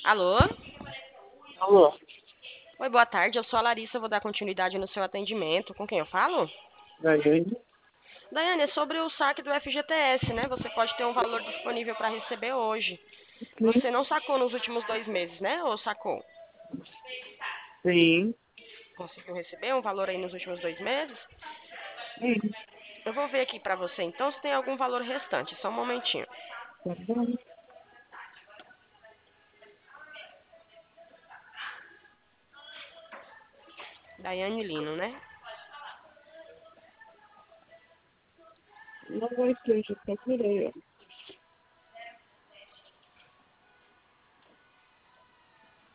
Alô? Alô, Oi, boa tarde. Eu sou a Larissa, vou dar continuidade no seu atendimento. Com quem eu falo? Daiane? Daiane, é sobre o saque do FGTS, né? Você pode ter um valor disponível para receber hoje. Sim, Você não sacou nos últimos 2 meses, né? Ou sacou? sim, Conseguiu receber um valor aí nos últimos 2 meses? sim, Eu vou ver aqui para você então se tem algum valor restante. Só um momentinho. tá bom. Daiane Lino, né? Não vai ser, já procurei.